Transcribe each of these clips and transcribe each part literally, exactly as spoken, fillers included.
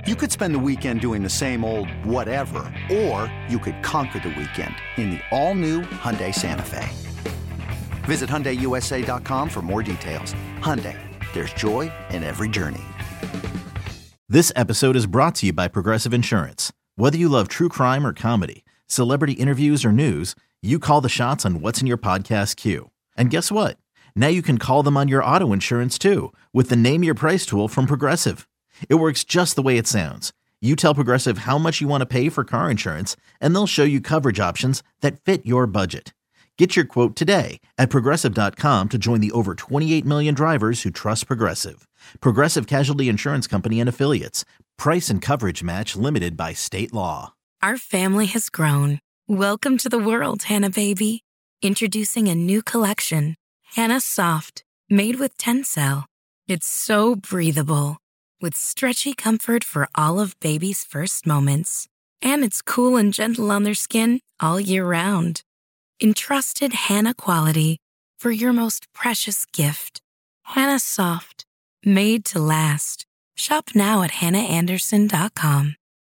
You could spend the weekend doing the same old whatever, or you could conquer the weekend in the all-new Hyundai Santa Fe. Visit Hyundai U S A dot com for more details. Hyundai, there's joy in every journey. This episode is brought to you by Progressive Insurance. Whether you love true crime or comedy, celebrity interviews or news, you call the shots on what's in your podcast queue. And guess what? Now you can call them on your auto insurance too with the Name Your Price tool from Progressive. It works just the way it sounds. You tell Progressive how much you want to pay for car insurance, and they'll show you coverage options that fit your budget. Get your quote today at Progressive dot com to join the over twenty-eight million drivers who trust Progressive. Progressive Casualty Insurance Company and Affiliates. Price and coverage match limited by state law. Our family has grown. Welcome to the world, Hannah baby. Introducing a new collection, Hannah Soft, made with Tencel. It's so breathable, with stretchy comfort for all of baby's first moments. And it's cool and gentle on their skin all year round. Entrusted Hannah quality for your most precious gift. Hannah Soft, made to last. Shop now at hannah anderson dot com.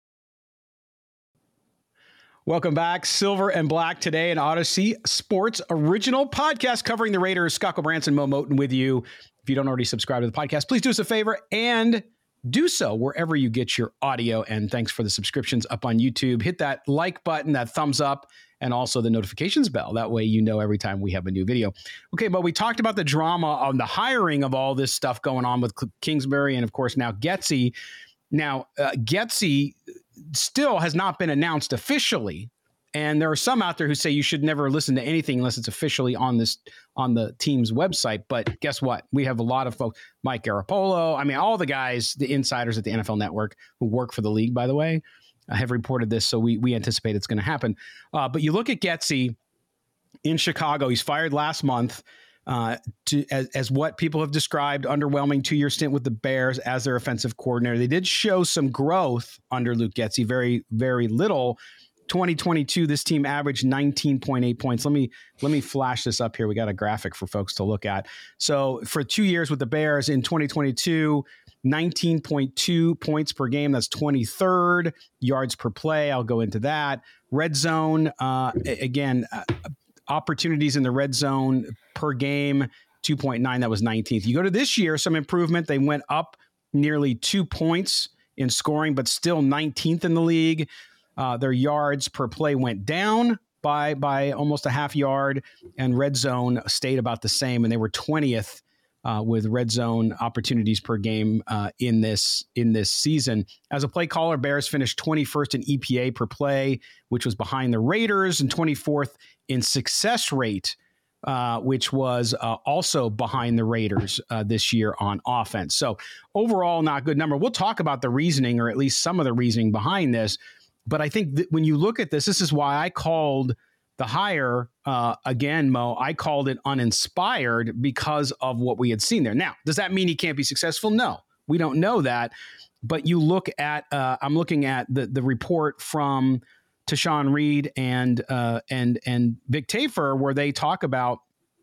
Welcome back. Silver and Black today, an Odyssey Sports original podcast covering the Raiders. Scott Branson, Mo Moten with you. If you don't already subscribe to the podcast, please do us a favor and do so wherever you get your audio. And thanks for the subscriptions up on YouTube. Hit that like button, that thumbs up, and also the notifications bell. That way you know every time we have a new video. Okay, but we talked about the drama on the hiring of all this stuff going on with Kingsbury and, of course, now Getsy. Now, uh, Getsy still has not been announced officially. And there are some out there who say you should never listen to anything unless it's officially on this on the team's website. But guess what? We have a lot of folks, Mike Garoppolo. I mean, all the guys, the insiders at the N F L Network who work for the league, by the way, uh, have reported this. So we we anticipate it's going to happen. Uh, but you look at Getsy in Chicago. He's fired last month uh, to as, as what people have described, underwhelming two-year stint with the Bears as their offensive coordinator. They did show some growth under Luke Getsy, very, very little. twenty twenty-two, this team averaged nineteen point eight points. Let me let me flash this up here. We got a graphic for folks to look at. So for two years with the Bears in twenty twenty-two, nineteen point two points per game. That's twenty-third. Yards per play, I'll go into that. Red zone, uh, again, uh, opportunities in the red zone per game, two point nine. That was nineteenth. You go to this year, some improvement. They went up nearly two points in scoring, but still nineteenth in the league. Uh, their yards per play went down by by almost a half yard, and red zone stayed about the same, and they were twentieth uh, with red zone opportunities per game uh, in this in this season. As a play caller, Bears finished twenty-first in E P A per play, which was behind the Raiders, and twenty-fourth in success rate, uh, which was uh, also behind the Raiders uh, this year on offense. So overall, not good number. We'll talk about the reasoning, or at least some of the reasoning behind this. But I think that when you look at this, this is why I called the hire, uh, again, Mo, I called it uninspired because of what we had seen there. Now, does that mean he can't be successful? No, we don't know that. But you look at, uh, I'm looking at the the report from Tashawn Reed and uh, and and Vic Tafur, where they talk about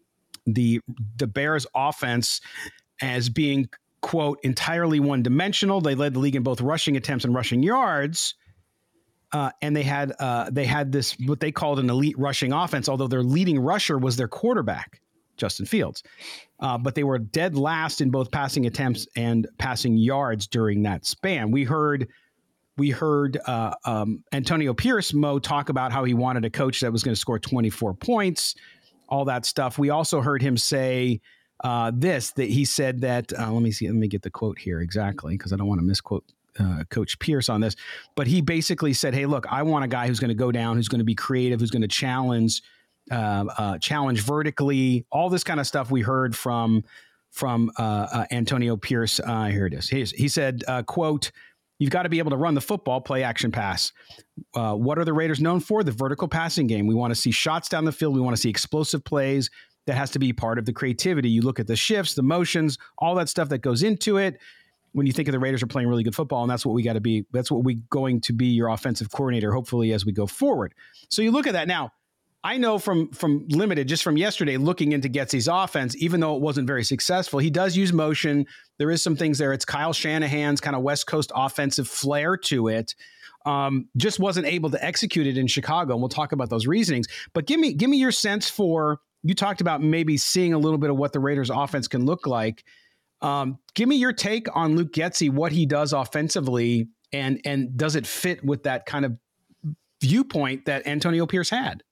the the Bears offense as being, quote, entirely one-dimensional. They led the league in both rushing attempts and rushing yards. Uh, and they had uh, they had this, what they called an elite rushing offense, although their leading rusher was their quarterback, Justin Fields. Uh, but they were dead last in both passing attempts and passing yards during that span. We heard we heard uh, um, Antonio Pierce, Mo, talk about how he wanted a coach that was going to score twenty-four points, all that stuff. We also heard him say uh, this, that he said that, uh, let me see, let me get the quote here exactly, because I don't want to misquote Uh, Coach Pierce on this, but he basically said, hey, look, I want a guy who's going to go down, who's going to be creative, who's going to challenge, uh, uh, challenge vertically, all this kind of stuff we heard from, from uh, uh, Antonio Pierce. Uh, here it is. He, he said, uh, quote, you've got to be able to run the football, play action pass. Uh, what are the Raiders known for? The vertical passing game. We want to see shots down the field. We want to see explosive plays. That has to be part of the creativity. You look at the shifts, the motions, all that stuff that goes into it. When you think of the Raiders are playing really good football, and that's what we got to be. That's what we going to be your offensive coordinator, hopefully, as we go forward. So you look at that now. I know from from limited, just from yesterday, looking into Getsy's offense, even though it wasn't very successful, he does use motion. There is some things there. It's Kyle Shanahan's kind of West Coast offensive flair to it. Um, just wasn't able to execute it in Chicago, and we'll talk about those reasonings. But give me give me your sense for, you talked about maybe seeing a little bit of what the Raiders offense can look like. Um, give me your take on Luke Getsy, what he does offensively, and and does it fit with that kind of viewpoint that Antonio Pierce had?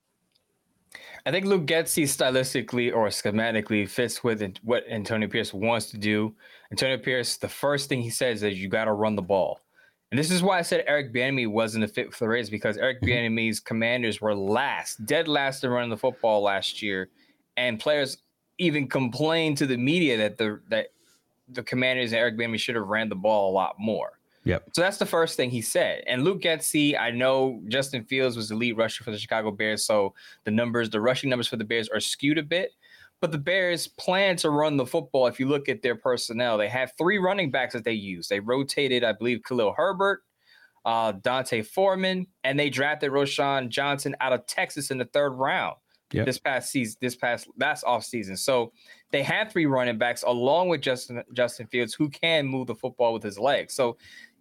I think Luke Getsy stylistically or schematically fits with what Antonio Pierce wants to do. Antonio Pierce, the first thing he says is you got to run the ball. And this is why I said Eric Bieniemy wasn't a fit for the Raiders, because Eric Bieniemy's Commanders were last, dead last in running the football last year. And players even complained to the media that the that the Commanders and Eric Bieniemy should have ran the ball a lot more. Yep. So that's the first thing he said. And Luke Getsy, I know Justin Fields was the lead rusher for the Chicago Bears, so the numbers, the rushing numbers for the Bears are skewed a bit. But the Bears plan to run the football. If you look at their personnel, they have three running backs that they use. They rotated, I believe, Khalil Herbert, uh, Dante Foreman, and they drafted Roschon Johnson out of Texas in the third round. Yep. This past season, this past last offseason. So they had three running backs along with Justin Justin Fields, who can move the football with his legs. So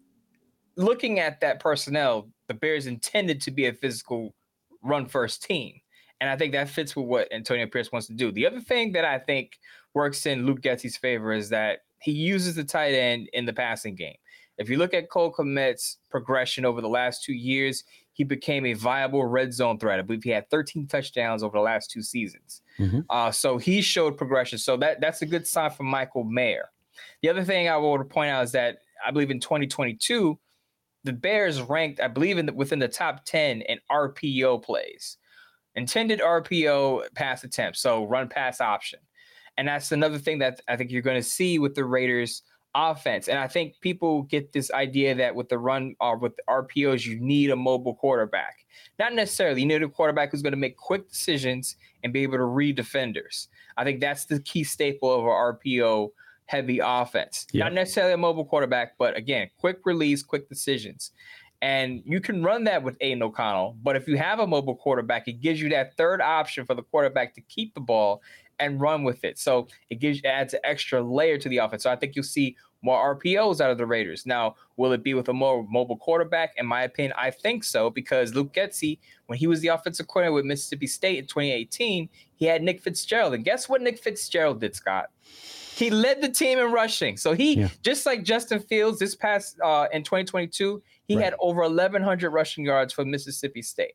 looking at that personnel, the Bears intended to be a physical run-first team. And I think that fits with what Antonio Pierce wants to do. The other thing that I think works in Luke Getsy's favor is that he uses the tight end in the passing game. If you look at Cole Kmet's progression over the last two years, he became a viable red zone threat. I believe he had thirteen touchdowns over the last two seasons. Mm-hmm. Uh, so he showed progression. So that, that's a good sign for Michael Mayer. The other thing I want to point out is that I believe in twenty twenty-two, the Bears ranked, I believe, in the, within the top ten in R P O plays. Intended R P O pass attempts, so run pass option. And that's another thing that I think you're going to see with the Raiders offense. And I think people get this idea that with the run or with the R P Os, you need a mobile quarterback. Not necessarily. You need a quarterback who's going to make quick decisions and be able to read defenders. I think that's the key staple of our R P O heavy offense. Yep. Not necessarily a mobile quarterback, but again, quick release, quick decisions. And you can run that with Aiden O'Connell. But if you have a mobile quarterback, it gives you that third option for the quarterback to keep the ball and run with it. So it gives adds an extra layer to the offense. So I think you'll see more R P Os out of the Raiders. Now, will it be with a more mobile quarterback? In my opinion, I think so, because Luke Getsy, when he was the offensive coordinator with Mississippi State in twenty eighteen, he had Nick Fitzgerald. And guess what Nick Fitzgerald did, Scott? He led the team in rushing. So he, yeah. just like Justin Fields this past uh, in twenty twenty-two, he right. had over eleven hundred rushing yards for Mississippi State.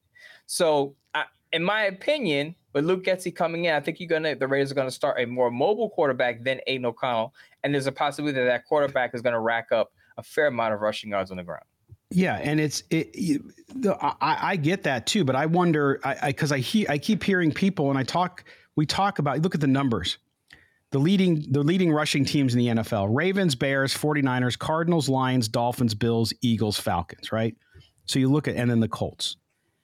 So I, in my opinion, with Luke Getsy coming in, I think you're gonna the Raiders are going to start a more mobile quarterback than Aiden O'Connell. And there's a possibility that that quarterback is going to rack up a fair amount of rushing yards on the ground. Yeah, and it's it. You, the, I, I get that too, but I wonder, I because I, I, he, I keep hearing people, and I talk, we talk about, look at the numbers. The leading the leading rushing teams in the N F L: Ravens, Bears, forty-niners, Cardinals, Lions, Dolphins, Bills, Eagles, Falcons, right? So you look at, and then the Colts.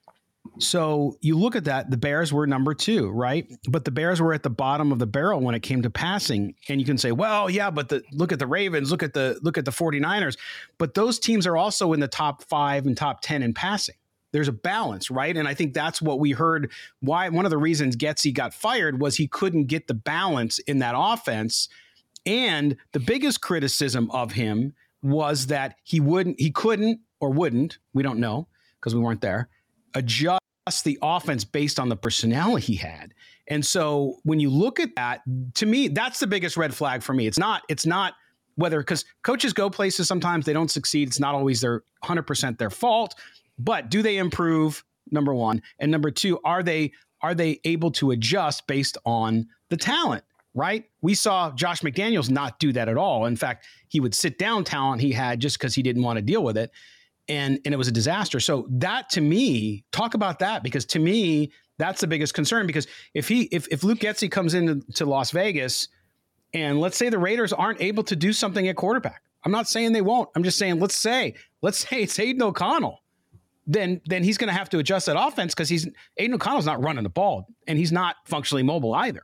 So you look at that, the Bears were number two, right? But the Bears were at the bottom of the barrel when it came to passing. And you can say, well, yeah, but the look at the Ravens, look at the look at the forty-niners. But those teams are also in the top five and top ten in passing. There's a balance, right? And I think that's what we heard. Why one of the reasons Getsy got fired was he couldn't get the balance in that offense. And the biggest criticism of him was that he wouldn't, he couldn't or wouldn't, we don't know because we weren't there, adjust the offense based on the personnel he had. And so when you look at that, to me, that's the biggest red flag for me. It's not, it's not whether, because coaches go places, sometimes they don't succeed. It's not always their one hundred percent their fault. But do they improve? Number one. And number two, are they are they able to adjust based on the talent, right? We saw Josh McDaniels not do that at all. In fact, he would sit down talent he had just because he didn't want to deal with it. And, and it was a disaster. So that, to me, talk about that, because to me, that's the biggest concern. Because if he if, if Luke Getsy comes into to Las Vegas and let's say the Raiders aren't able to do something at quarterback. I'm not saying they won't. I'm just saying, let's say, let's say it's Aiden O'Connell. Then, then he's going to have to adjust that offense because he's Aiden O'Connell's not running the ball and he's not functionally mobile either.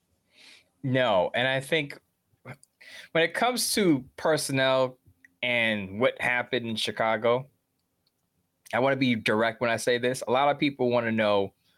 No, and I think when it comes to personnel and what happened in Chicago, I want to be direct when I say this. A lot of people want to know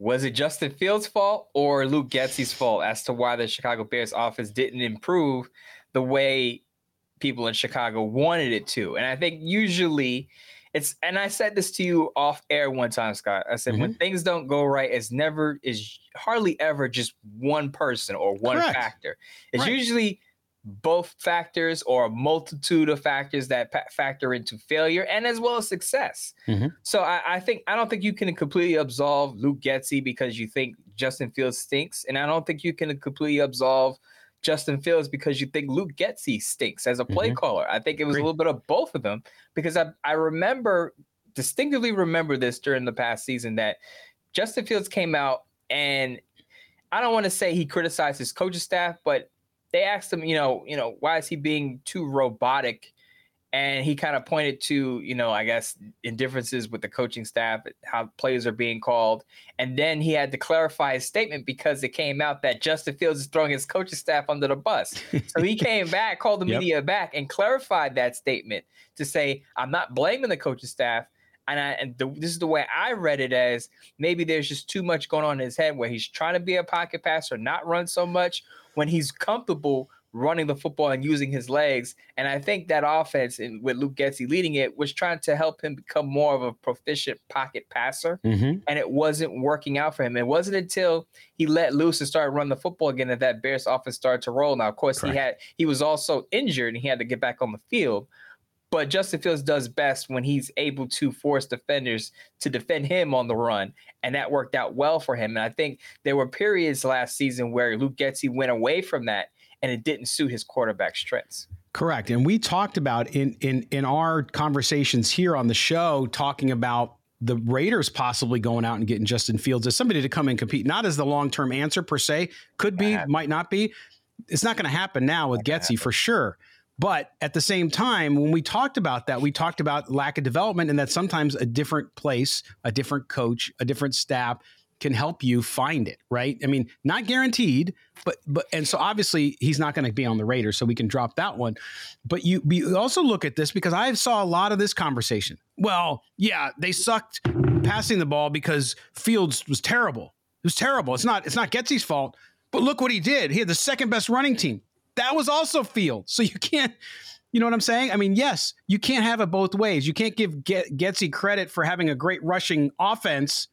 Was it Justin Fields' fault or Luke Getsy's fault as to why the Chicago Bears offense didn't improve the way people in Chicago wanted it to? And I think usually it's, and I said this to you off air one time, Scott. I said, mm-hmm. when things don't go right, it's never, is hardly ever just one person or one Correct. factor. It's right. usually both factors or a multitude of factors that pa- factor into failure and as well as success. Mm-hmm. So I, I think, I don't think you can completely absolve Luke Getsy because you think Justin Fields stinks. And I don't think you can completely absolve Justin Fields because you think Luke Getsy stinks as a play mm-hmm. caller. I think it was Great. a little bit of both of them because I, I remember, distinctively remember this during the past season that Justin Fields came out and I don't want to say he criticized his coaching staff, but they asked him, you know, you know, why is he being too robotic? And he kind of pointed to, you know, I guess indifferences with the coaching staff, how players are being called. And then he had to clarify his statement because it came out that Justin Fields is throwing his coaching staff under the bus. So he came back, called the yep. media back and clarified that statement to say, I'm not blaming the coaching staff. And, I, and the, this is the way I read it as maybe there's just too much going on in his head where he's trying to be a pocket passer, not run so much when he's comfortable running the football and using his legs. And I think that offense, and with Luke Getsy leading it, was trying to help him become more of a proficient pocket passer. Mm-hmm. And it wasn't working out for him. It wasn't until he let loose and started running the football again that that Bears offense started to roll. Now, of course, Correct. he had he was also injured and he had to get back on the field. But Justin Fields does best when he's able to force defenders to defend him on the run. And that worked out well for him. And I think there were periods last season where Luke Getsy went away from that and it didn't suit his quarterback strengths. Correct. And we talked about in in in our conversations here on the show, talking about the Raiders possibly going out and getting Justin Fields as somebody to come and compete, not as the long-term answer per se, could be, might not be. It's not going to happen now with Getsy for sure. But at the same time, when we talked about that, we talked about lack of development and that sometimes a different place, a different coach, a different staff can help you find it, right? I mean, not guaranteed, but but and so obviously he's not going to be on the Raiders, so we can drop that one. But you, you also look at this because I saw a lot of this conversation. Well, yeah, they sucked passing the ball because Fields was terrible. It was terrible. It's not it's not Getsy's fault, but look what he did. He had the second best running team. That was also Fields. So you can't, you know what I'm saying? I mean, yes, you can't have it both ways. You can't give Get, Getsy credit for having a great rushing offense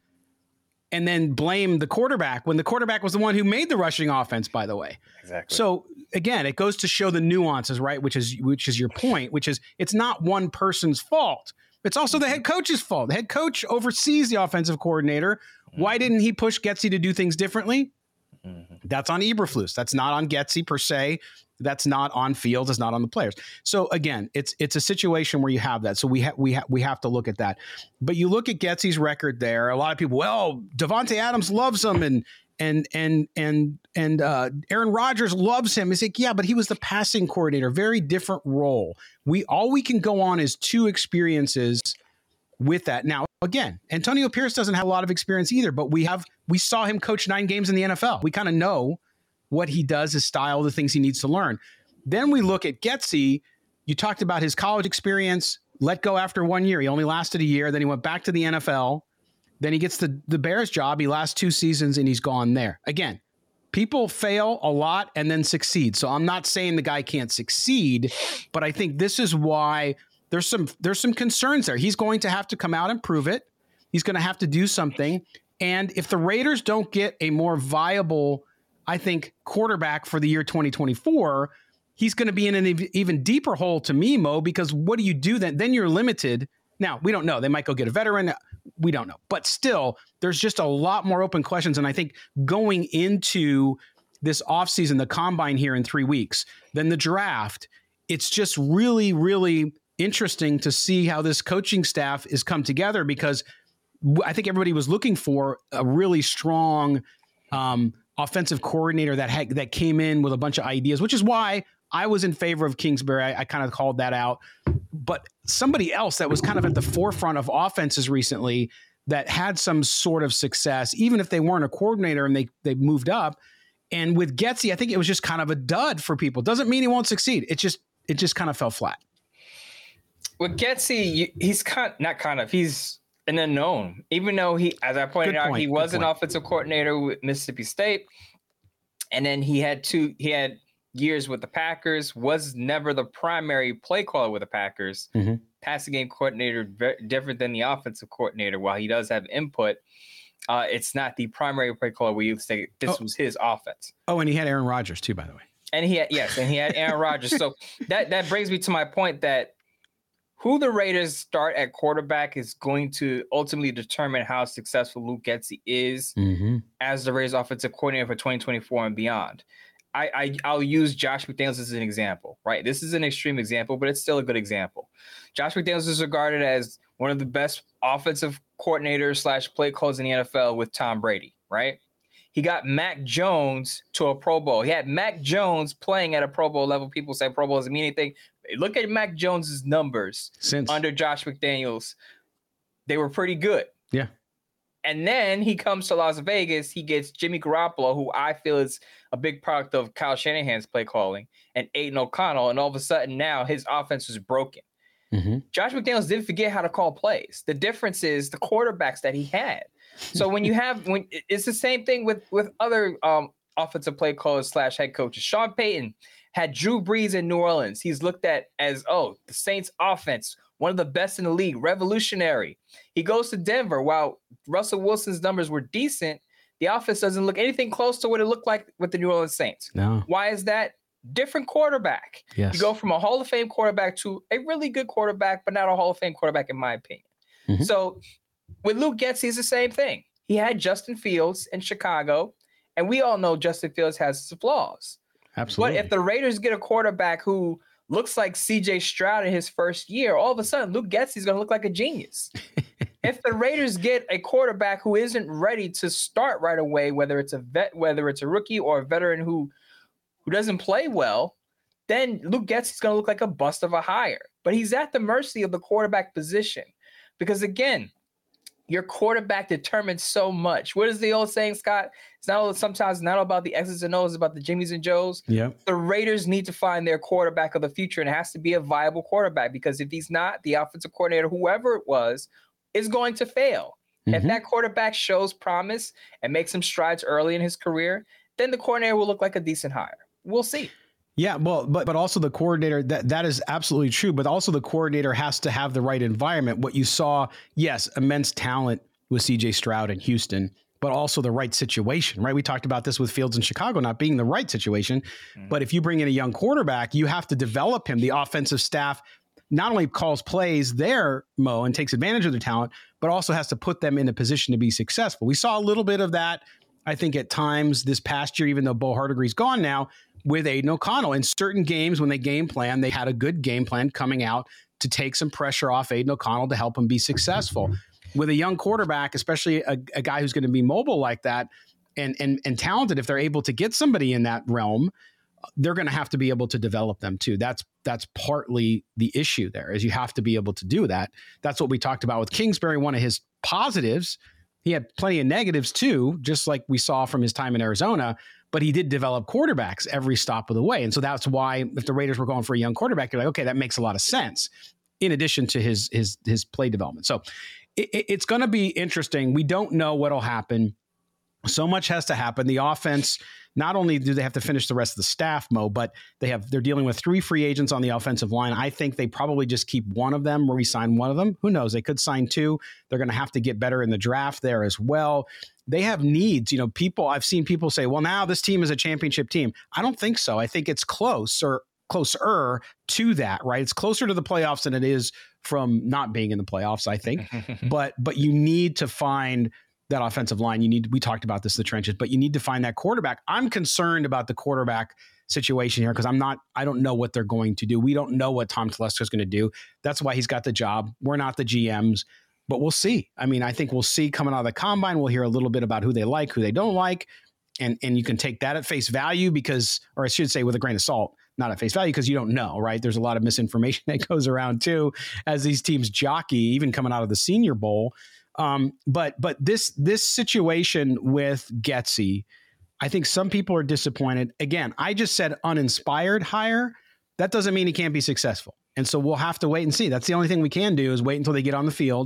and then blame the quarterback when the quarterback was the one who made the rushing offense, by the way. Exactly. So again, it goes to show the nuances, right? Which is, which is your point, which is it's not one person's fault. It's also the head coach's fault. The head coach oversees the offensive coordinator. Why didn't he push Getsy to do things differently? Mm-hmm. That's on Eberflus. That's not on Getsy per se. That's not on Fields. It's not on the players. So again, it's it's a situation where you have that. So we have we have we have to look at that. But you look at Getsy's record there. A lot of people, well, Davante Adams loves him, and and and and and uh, Aaron Rodgers loves him. It's like, yeah, but he was the passing coordinator. Very different role. We all we can go on is two experiences with that. Now, again, Antonio Pierce doesn't have a lot of experience either, but we have we saw him coach nine games in the N F L. We kind of know what he does, his style, the things he needs to learn. Then we look at Getsy. You talked about his college experience, let go after one year. He only lasted a year. Then he went back to the N F L. Then he gets the, the Bears job. He lasts two seasons and he's gone there. Again, people fail a lot and then succeed. So I'm not saying the guy can't succeed, but I think this is why there's some there's some concerns there. He's going to have to come out and prove it. He's going to have to do something. And if the Raiders don't get a more viable, I think, quarterback for the year twenty twenty-four, he's going to be in an even deeper hole to me, Mo, because what do you do then? Then you're limited. Now, we don't know. They might go get a veteran. We don't know. But still, there's just a lot more open questions. And I think going into this offseason, the combine here in three weeks, then the draft, it's just really, really interesting to see how this coaching staff is come together, because I think everybody was looking for a really strong um, offensive coordinator that had, that came in with a bunch of ideas, which is why I was in favor of Kingsbury. I, I kind of called that out. But somebody else that was kind of at the forefront of offenses recently that had some sort of success, even if they weren't a coordinator and they they moved up. And with Getsy, I think it was just kind of a dud for people. Doesn't mean he won't succeed. It just it just kind of fell flat. With Getsy, he's kind not kind of he's an unknown, even though he, as I pointed Good out, point. he was Good an point. offensive coordinator with Mississippi State. And then he had two, he had years with the Packers, was never the primary play caller with the Packers. Mm-hmm. Passing game coordinator, very different than the offensive coordinator. While he does have input, uh, it's not the primary play caller where you say this Oh. was his offense. Oh, and he had Aaron Rodgers too, by the way. And he had, yes, and he had Aaron Rodgers. So that, that brings me to my point that who the Raiders start at quarterback is going to ultimately determine how successful Luke Getsy is Mm-hmm. as the Raiders offensive coordinator for twenty twenty-four and beyond. I, I, I'll use Josh McDaniels as an example, right? This is an extreme example, but it's still a good example. Josh McDaniels is regarded as one of the best offensive coordinators slash play callers in the N F L with Tom Brady, right? He got Mac Jones to a Pro Bowl. He had Mac Jones playing at a Pro Bowl level. People say Pro Bowl doesn't mean anything. Look at Mac Jones's numbers Since under Josh McDaniels. They were pretty good. Yeah. And then he comes to Las Vegas. He gets Jimmy Garoppolo, who I feel is a big product of Kyle Shanahan's play calling, and Aiden O'Connell. And all of a sudden now his offense is broken. Mm-hmm. Josh McDaniels didn't forget how to call plays. The difference is the quarterbacks that he had. So when you have, when it's the same thing with, with other um, offensive play callers slash head coaches. Sean Payton had Drew Brees in New Orleans. He's looked at as, oh, the Saints offense, one of the best in the league, revolutionary. He goes to Denver. While Russell Wilson's numbers were decent, the offense doesn't look anything close to what it looked like with the New Orleans Saints. No. Why is that? Different quarterback. Yes. You go from a Hall of Fame quarterback to a really good quarterback, but not a Hall of Fame quarterback, in my opinion. Mm-hmm. So with Luke Getsy, it's the same thing. He had Justin Fields in Chicago, and we all know Justin Fields has his flaws. Absolutely. But if the Raiders get a quarterback who looks like C J Stroud in his first year, all of a sudden Luke Getsy is going to look like a genius. If the Raiders get a quarterback who isn't ready to start right away, whether it's a vet, whether it's a rookie or a veteran who who doesn't play well, then Luke Getsy is going to look like a bust of a hire. But he's at the mercy of the quarterback position because, again, your quarterback determines so much. What is the old saying, Scott? It's not all, sometimes not all about the X's and O's, it's about the Jimmies and Joes. Yep. The Raiders need to find their quarterback of the future, and it has to be a viable quarterback because if he's not, the offensive coordinator, whoever it was, is going to fail. Mm-hmm. If that quarterback shows promise and makes some strides early in his career, then the coordinator will look like a decent hire. We'll see. Yeah, well, but but also the coordinator, that that is absolutely true, but also the coordinator has to have the right environment. What you saw, yes, immense talent with C J Stroud in Houston, but also the right situation, right? We talked about this with Fields in Chicago not being the right situation, mm-hmm. but if you bring in a young quarterback, you have to develop him. The offensive staff not only calls plays there, Mo, and takes advantage of their talent, but also has to put them in a position to be successful. We saw a little bit of that, I think, at times this past year, even though Bo Hardegree's gone now, with Aiden O'Connell. In certain games when they game plan, they had a good game plan coming out to take some pressure off Aiden O'Connell to help him be successful. With a young quarterback, especially a, a guy who's going to be mobile like that and, and, and talented, if they're able to get somebody in that realm, they're going to have to be able to develop them too. That's that's partly the issue there, is you have to be able to do that. That's what we talked about with Kingsbury. One of his positives, he had plenty of negatives too, just like we saw from his time in Arizona, but he did develop quarterbacks every stop of the way. And so that's why if the Raiders were going for a young quarterback, you're like, okay, that makes a lot of sense in addition to his his his play development. So it, it's going to be interesting. We don't know what'll happen. So much has to happen. The offense, not only do they have to finish the rest of the staff, Mo, but they have they're dealing with three free agents on the offensive line. I think they probably just keep one of them, re-sign one of them. Who knows? They could sign two. They're going to have to get better in the draft there as well. They have needs. You know, people, I've seen people say, well, now this team is a championship team. I don't think so. I think it's close or closer to that, right? It's closer to the playoffs than it is from not being in the playoffs, I think. but but you need to find that offensive line. You need, we talked about this in the trenches, but you need to find that quarterback. I'm concerned about the quarterback situation here because I'm not, I don't know what they're going to do. We don't know what Tom Telesco is going to do. That's why he's got the job. We're not the G Ms, but we'll see. I mean, I think we'll see coming out of the combine. We'll hear a little bit about who they like, who they don't like. And, and you can take that at face value because, or I should say with a grain of salt, not at face value because you don't know, right? There's a lot of misinformation that goes around too, as these teams jockey, even coming out of the Senior Bowl. Um, but but this this situation with Getsy, I think some people are disappointed. Again, I just said uninspired hire. That doesn't mean he can't be successful. And so we'll have to wait and see. That's the only thing we can do is wait until they get on the field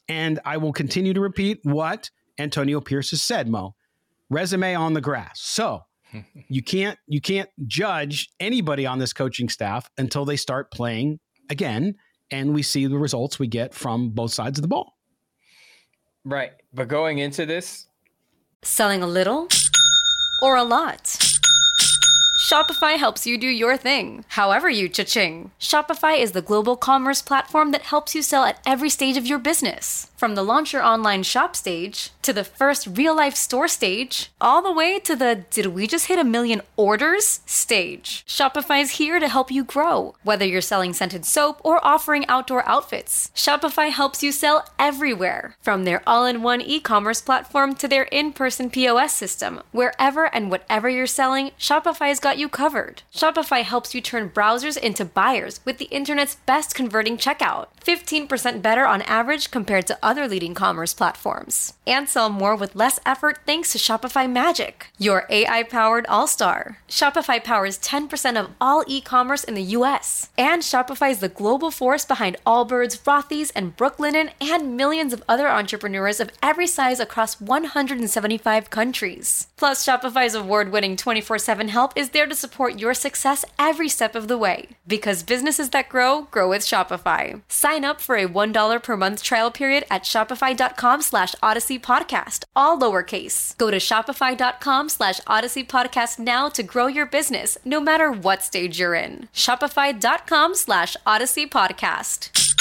And I will continue to repeat what Antonio Pierce has said, Mo. Resume on the grass. So you can't you can't judge anybody on this coaching staff until they start playing again and we see the results we get from both sides of the ball. Right. But going into this, selling a little or a lot? Shopify helps you do your thing, however you cha-ching. Shopify is the global commerce platform that helps you sell at every stage of your business. From the launch your online shop stage, to the first real-life store stage, all the way to the did we just hit a million orders stage. Shopify's here to help you grow. Whether you're selling scented soap or offering outdoor outfits, Shopify helps you sell everywhere. From their all-in-one e-commerce platform to their in-person P O S system, wherever and whatever you're selling, Shopify's got you covered. Shopify helps you turn browsers into buyers with the internet's best converting checkout. fifteen percent better on average compared to other leading commerce platforms. And sell more with less effort thanks to Shopify Magic, your A I-powered all-star. Shopify powers ten percent of all e-commerce in the U S. And Shopify is the global force behind Allbirds, Rothy's, and Brooklinen, and millions of other entrepreneurs of every size across one hundred seventy-five countries. Plus, Shopify's award-winning twenty-four seven help is there to support your success every step of the way. Because businesses that grow, grow with Shopify. Sign up for a one dollar per month trial period at shopify.com slash Odyssey Podcast, all lowercase. Go to shopify.com slash Odyssey Podcast now to grow your business, no matter what stage you're in. Shopify.com slash Odyssey Podcast.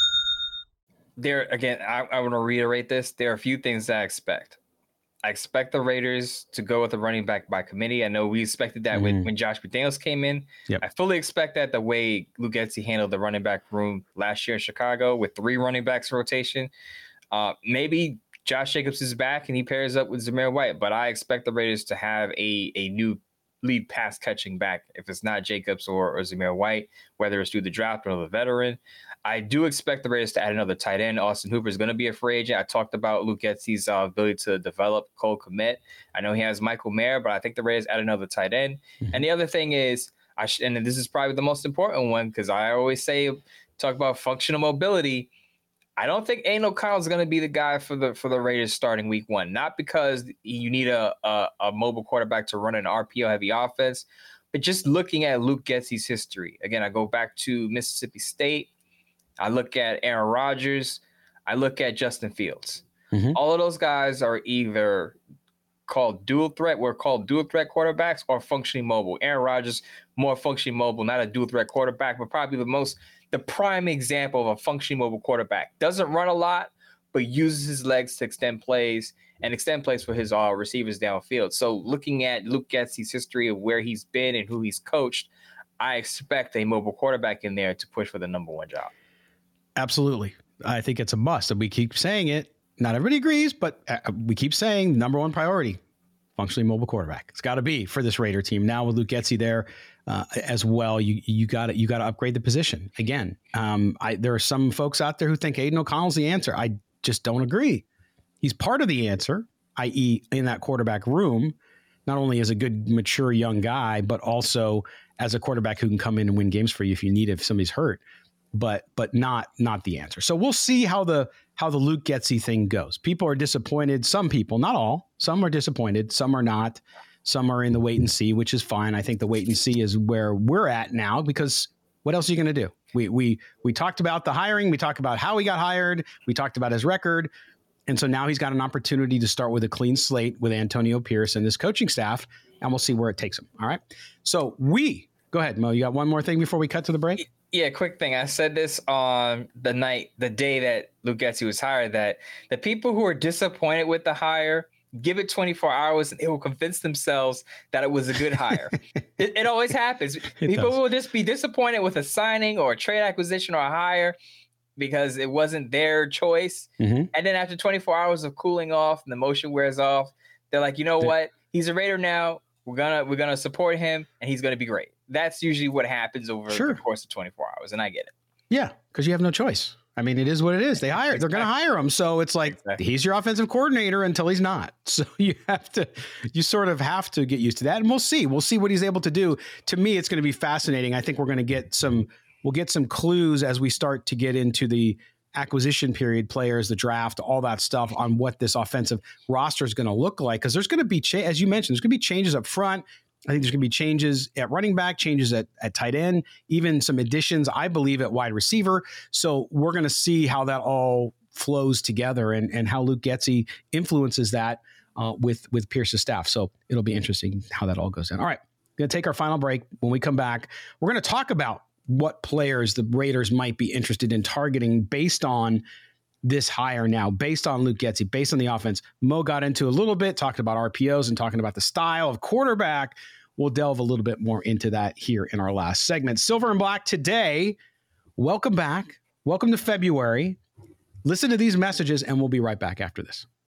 There, again, I, I want to reiterate this. There are a few things that I expect. I expect the Raiders to go with a running back by committee. I know we expected that mm-hmm. when, when Josh McDaniels came in. Yep. I fully expect that the way Luke Getsy handled the running back room last year in Chicago with three running backs rotation. Uh, maybe Josh Jacobs is back and he pairs up with Zamir White, but I expect the Raiders to have a, a new lead pass catching back if it's not Jacobs or, or Zamir White, whether it's through the draft or the veteran. I do expect the Raiders to add another tight end. Austin Hooper is going to be a free agent. I talked about Luke Getsy's uh, ability to develop Cole Kmet. I know he has Michael Mayer, but I think the Raiders add another tight end. Mm-hmm. And the other thing is, I sh- and this is probably the most important one because I always say, talk about functional mobility. I don't think Aiden O'Connell is going to be the guy for the for the Raiders starting week one. Not because you need a, a, a mobile quarterback to run an R P O-heavy offense, but just looking at Luke Getsy's history. Again, I go back to Mississippi State. I look at Aaron Rodgers. I look at Justin Fields. Mm-hmm. All of those guys are either called dual threat. We're called dual threat quarterbacks or functionally mobile. Aaron Rodgers, more functionally mobile, not a dual threat quarterback, but probably the most, the prime example of a functionally mobile quarterback. Doesn't run a lot, but uses his legs to extend plays and extend plays for his uh, receivers downfield. So looking at Luke Getsy's history of where he's been and who he's coached, I expect a mobile quarterback in there to push for the number one job. Absolutely. I think it's a must. And we keep saying it. Not everybody agrees, but we keep saying number one priority, functionally mobile quarterback. It's got to be for this Raider team. Now with Luke Getsy there uh, as well, you you got to you got to upgrade the position again. Um, I, there are some folks out there who think Aiden O'Connell's the answer. I just don't agree. He's part of the answer, that is, in that quarterback room, not only as a good, mature young guy, but also as a quarterback who can come in and win games for you if you need it, if somebody's hurt. But but not not the answer. So we'll see how the how the Luke Getsy thing goes. People are disappointed. Some people, not all. Some are disappointed. Some are not. Some are in the wait and see, which is fine. I think the wait and see is where we're at now because what else are you going to do? We we we talked about the hiring. We talked about how he got hired. We talked about his record. And so now he's got an opportunity to start with a clean slate with Antonio Pierce and this coaching staff, and we'll see where it takes him. All right. So we go ahead, Mo. You got one more thing before we cut to the break? Yeah, quick thing. I said this on the night, the day that Luke Getsy was hired, that the people who are disappointed with the hire, give it twenty-four hours and they will convince themselves that it was a good hire. it, it always happens. It people does. will just be disappointed with a signing or a trade acquisition or a hire because it wasn't their choice. Mm-hmm. And then after twenty-four hours of cooling off and the motion wears off, they're like, you know what? He's a Raider now. We're gonna we're gonna support him and he's gonna be great. That's usually what happens over sure. the course of twenty-four hours, and I get it. Yeah, because you have no choice. I mean, it is what it is. They hire, they're going to hire him, so it's like exactly. he's your offensive coordinator until he's not. So you have to, you sort of have to get used to that, and we'll see. We'll see what he's able to do. To me, it's going to be fascinating. I think we're going to get some, we'll get some clues as we start to get into the acquisition period players, the draft, all that stuff on what this offensive roster is going to look like. Because there's going to be, cha- as you mentioned, there's going to be changes up front. I think there's going to be changes at running back, changes at, at tight end, even some additions, I believe, at wide receiver. So we're going to see how that all flows together and, and how Luke Getsy influences that uh, with, with Pierce's staff. So it'll be interesting how that all goes down. All right, going to take our final break. When we come back, we're going to talk about what players the Raiders might be interested in targeting based on this hire now, based on Luke Getsy, based on the offense. Mo got into a little bit, talking about R P Os and talking about the style of quarterback. We'll delve a little bit more into that here in our last segment. Silver and Black today. Welcome back. Welcome to February. Listen to these messages, and we'll be right back after this.